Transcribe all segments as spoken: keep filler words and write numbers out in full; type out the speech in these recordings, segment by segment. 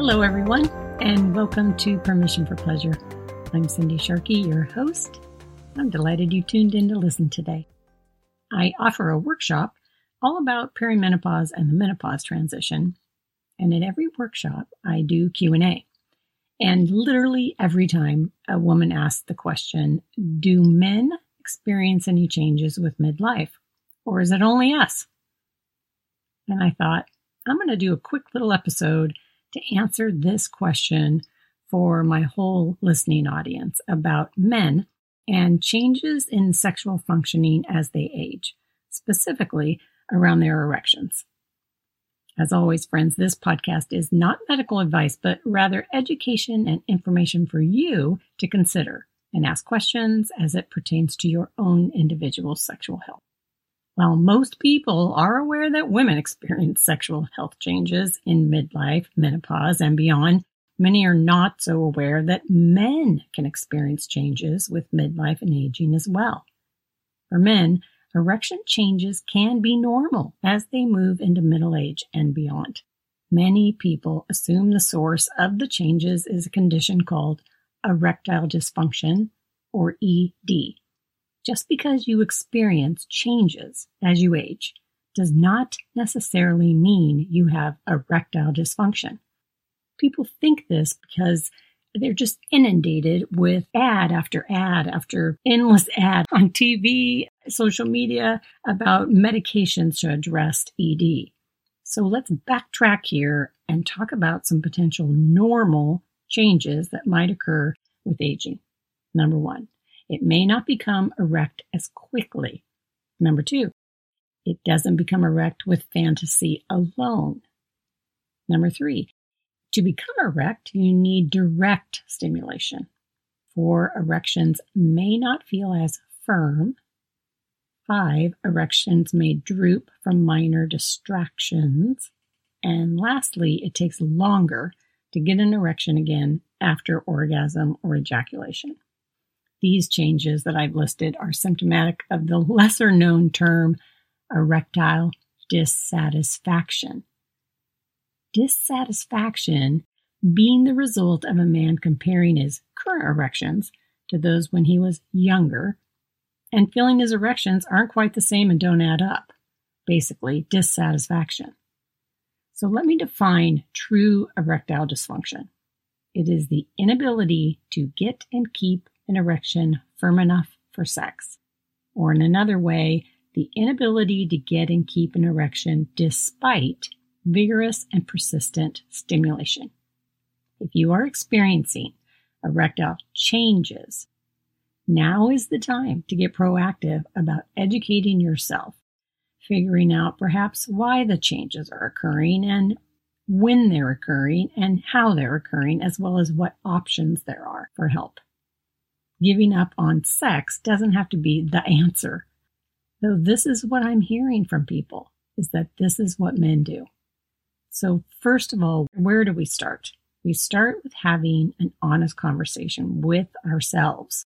Hello, everyone, and welcome to Permission for Pleasure. I'm Cindy Sharkey, your host. I'm delighted you tuned in to listen today. I offer a workshop all about perimenopause and the menopause transition, and at every workshop, I do Q and A. And literally every time a woman asks the question, do men experience any changes with midlife, or is it only us? And I thought, I'm going to do a quick little episode to answer this question for my whole listening audience about men and changes in sexual functioning as they age, specifically around their erections. As always, friends, this podcast is not medical advice, but rather education and information for you to consider and ask questions as it pertains to your own individual sexual health. While most people are aware that women experience sexual health changes in midlife, menopause, and beyond, many are not so aware that men can experience changes with midlife and aging as well. For men, erection changes can be normal as they move into middle age and beyond. Many people assume the source of the changes is a condition called erectile dysfunction, or E D. Just because you experience changes as you age does not necessarily mean you have erectile dysfunction. People think this because they're just inundated with ad after ad after endless ad on T V, social media about medications to address E D. So let's backtrack here and talk about some potential normal changes that might occur with aging. Number one, it may not become erect as quickly. Number two, it doesn't become erect with fantasy alone. Number three, to become erect, you need direct stimulation. Four, erections may not feel as firm. Five, erections may droop from minor distractions. And lastly, it takes longer to get an erection again after orgasm or ejaculation. These changes that I've listed are symptomatic of the lesser-known term erectile dissatisfaction. Dissatisfaction being the result of a man comparing his current erections to those when he was younger and feeling his erections aren't quite the same and don't add up. Basically, dissatisfaction. So let me define true erectile dysfunction. It is the inability to get and keep an erection firm enough for sex. Or in another way, the inability to get and keep an erection despite vigorous and persistent stimulation. If you are experiencing erectile changes, now is the time to get proactive about educating yourself, figuring out perhaps why the changes are occurring and when they're occurring and how they're occurring, as well as what options there are for help. Giving up on sex doesn't have to be the answer. Though this is what I'm hearing from people, is that this is what men do. So first of all, where do we start? We start with having an honest conversation with ourselves.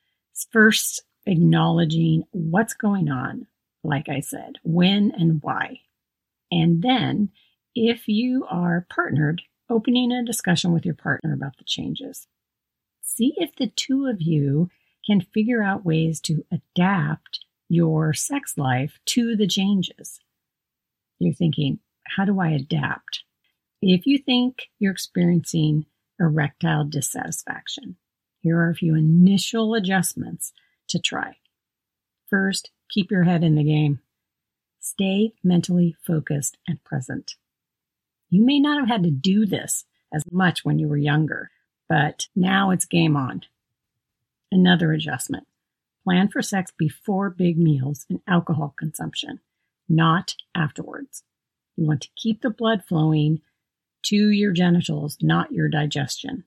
First, acknowledging what's going on, like I said, when and why. And then, if you are partnered, opening a discussion with your partner about the changes. See if the two of you can figure out ways to adapt your sex life to the changes. You're thinking, how do I adapt? If you think you're experiencing erectile dissatisfaction, here are a few initial adjustments to try. First, keep your head in the game. Stay mentally focused and present. You may not have had to do this as much when you were younger, but now it's game on. Another adjustment. Plan for sex before big meals and alcohol consumption, not afterwards. You want to keep the blood flowing to your genitals, not your digestion.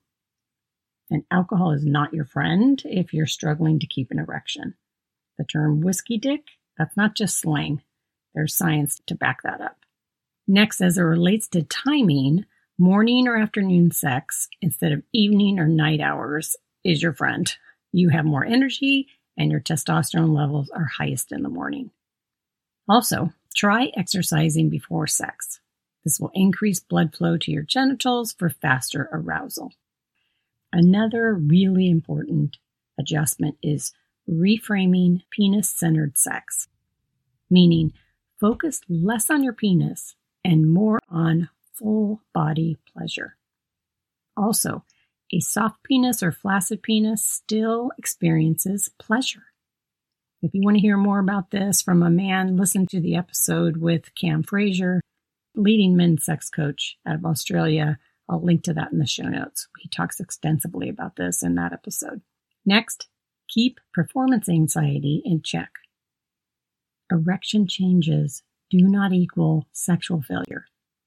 And alcohol is not your friend if you're struggling to keep an erection. The term whiskey dick, that's not just slang. There's science to back that up. Next, as it relates to timing, morning or afternoon sex instead of evening or night hours is your friend. You have more energy and your testosterone levels are highest in the morning. Also, try exercising before sex. This will increase blood flow to your genitals for faster arousal. Another really important adjustment is reframing penis-centered sex, meaning focus less on your penis and more on full body pleasure. Also, a soft penis or flaccid penis still experiences pleasure. If you want to hear more about this from a man, listen to the episode with Cam Fraser, leading men's sex coach out of Australia. I'll link to that in the show notes. He talks extensively about this in that episode. Next, keep performance anxiety in check. Erection changes do not equal sexual failure.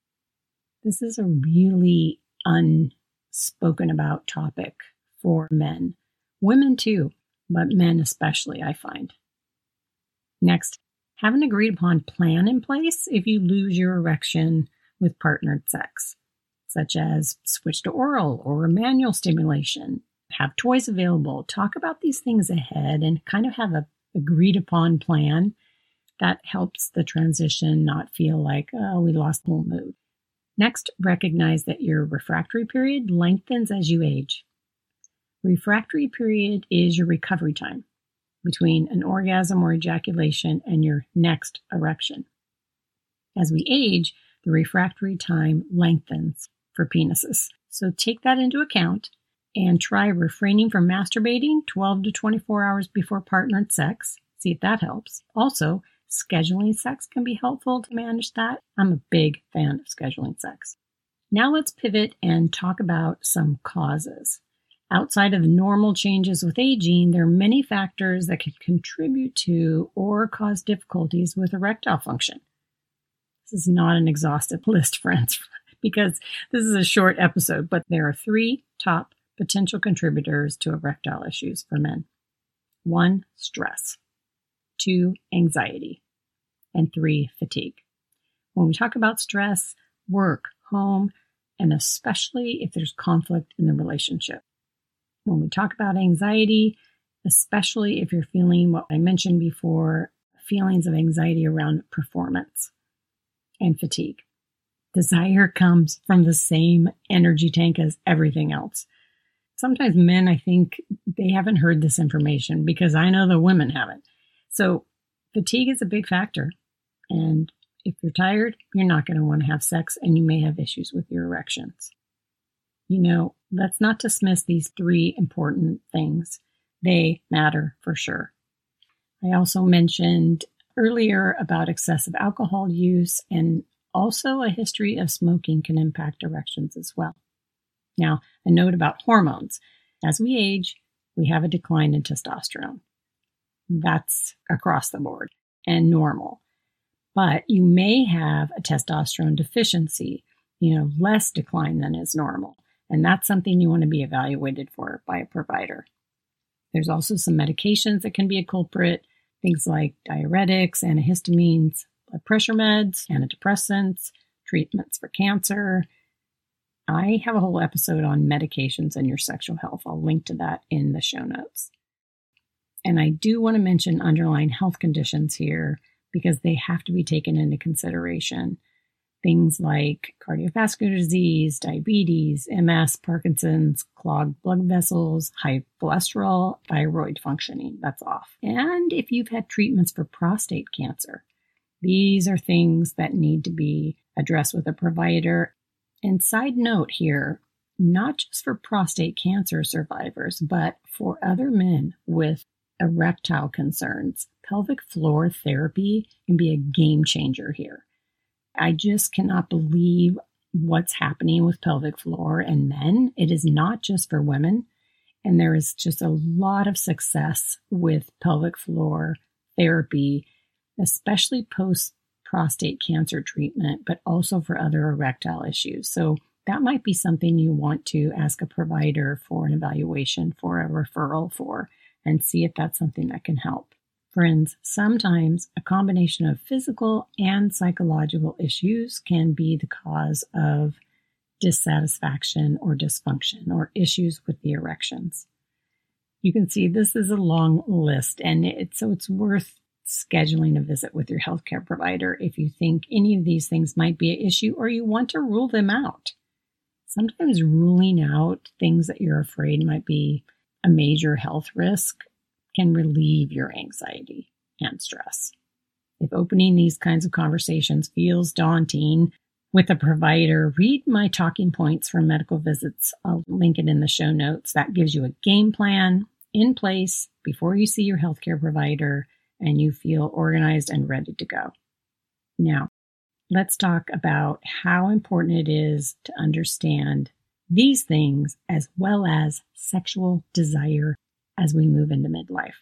This is a really unspoken about topic for men. Women too, but men especially, I find. Next, have an agreed upon plan in place if you lose your erection with partnered sex, such as switch to oral or manual stimulation. Have toys available. Talk about these things ahead and kind of have a agreed upon plan that helps the transition not feel like, oh, we lost the whole mood. Next, recognize that your refractory period lengthens as you age. Refractory period is your recovery time between an orgasm or ejaculation and your next erection. As we age, the refractory time lengthens for penises. So take that into account and try refraining from masturbating twelve to twenty-four hours before partnered sex. See if that helps. Also, scheduling sex can be helpful to manage that. I'm a big fan of scheduling sex. Now let's pivot and talk about some causes. Outside of normal changes with aging, there are many factors that could contribute to or cause difficulties with erectile function. This is not an exhaustive list, friends, because this is a short episode, but there are three top potential contributors to erectile issues for men. One, stress. Two, anxiety. And three, fatigue. When we talk about stress, work, home, and especially if there's conflict in the relationship. When we talk about anxiety, especially if you're feeling what I mentioned before, feelings of anxiety around performance and fatigue. Desire comes from the same energy tank as everything else. Sometimes men, I think, they haven't heard this information because I know the women haven't. So fatigue is a big factor. And if you're tired, you're not going to want to have sex and you may have issues with your erections. You know, let's not dismiss these three important things. They matter for sure. I also mentioned earlier about excessive alcohol use, and also a history of smoking can impact erections as well. Now, a note about hormones. As we age, we have a decline in testosterone. That's across the board and normal. But you may have a testosterone deficiency, you know, less decline than is normal. And that's something you want to be evaluated for by a provider. There's also some medications that can be a culprit, things like diuretics, antihistamines, blood pressure meds, antidepressants, treatments for cancer. I have a whole episode on medications and your sexual health. I'll link to that in the show notes. And I do want to mention underlying health conditions here because they have to be taken into consideration. Things like cardiovascular disease, diabetes, M S, Parkinson's, clogged blood vessels, high cholesterol, thyroid functioning, that's off. And if you've had treatments for prostate cancer, these are things that need to be addressed with a provider. And side note here, not just for prostate cancer survivors, but for other men with erectile concerns, pelvic floor therapy can be a game changer here. I just cannot believe what's happening with pelvic floor and men. It is not just for women. And there is just a lot of success with pelvic floor therapy, especially post prostate cancer treatment, but also for other erectile issues. So that might be something you want to ask a provider for an evaluation, for a referral for, and see if that's something that can help. Friends, sometimes a combination of physical and psychological issues can be the cause of dissatisfaction or dysfunction or issues with the erections. You can see this is a long list, and it, so it's worth scheduling a visit with your healthcare provider if you think any of these things might be an issue or you want to rule them out. Sometimes ruling out things that you're afraid might be a major health risk can relieve your anxiety and stress. If opening these kinds of conversations feels daunting with a provider, read my talking points for medical visits. I'll link it in the show notes. That gives you a game plan in place before you see your healthcare provider and you feel organized and ready to go. Now, let's talk about how important it is to understand these things as well as sexual desire as we move into midlife.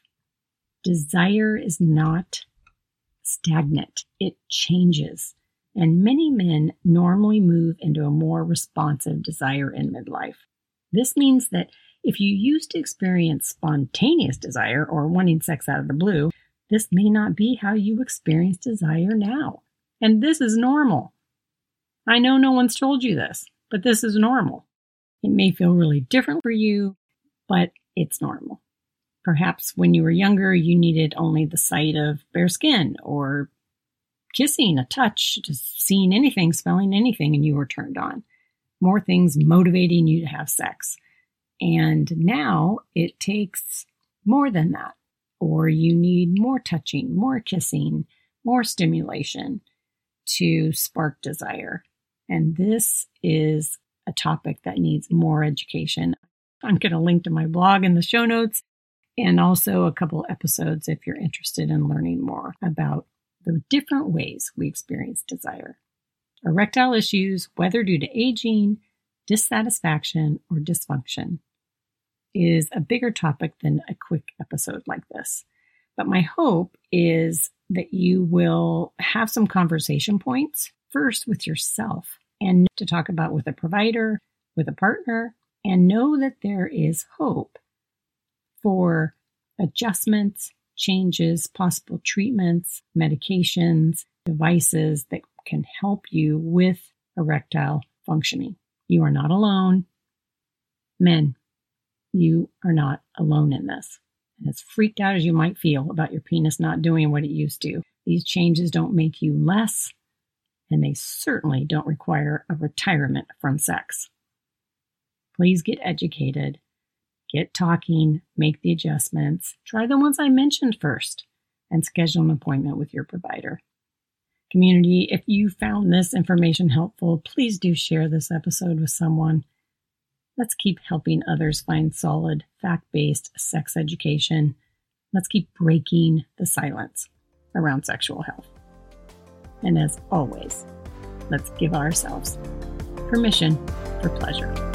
Desire is not stagnant. It changes. And many men normally move into a more responsive desire in midlife. This means that if you used to experience spontaneous desire or wanting sex out of the blue, this may not be how you experience desire now. And this is normal. I know no one's told you this, but this is normal. It may feel really different for you, but it's normal. Perhaps when you were younger, you needed only the sight of bare skin or kissing, a touch, just seeing anything, smelling anything, and you were turned on. More things motivating you to have sex. And now it takes more than that. Or you need more touching, more kissing, more stimulation to spark desire. And this is a topic that needs more education. I'm going to link to my blog in the show notes and also a couple episodes if you're interested in learning more about the different ways we experience desire. Erectile issues, whether due to aging, dissatisfaction, or dysfunction, is a bigger topic than a quick episode like this. But my hope is that you will have some conversation points, first with yourself, and to talk about with a provider, with a partner, and know that there is hope for adjustments, changes, possible treatments, medications, devices that can help you with erectile functioning. You are not alone. Men, you are not alone in this. And as freaked out as you might feel about your penis not doing what it used to, these changes don't make you less, and they certainly don't require a retirement from sex. Please get educated. Get talking, make the adjustments, try the ones I mentioned first, and schedule an appointment with your provider. Community, if you found this information helpful, please do share this episode with someone. Let's keep helping others find solid, fact-based sex education. Let's keep breaking the silence around sexual health. And as always, let's give ourselves permission for pleasure.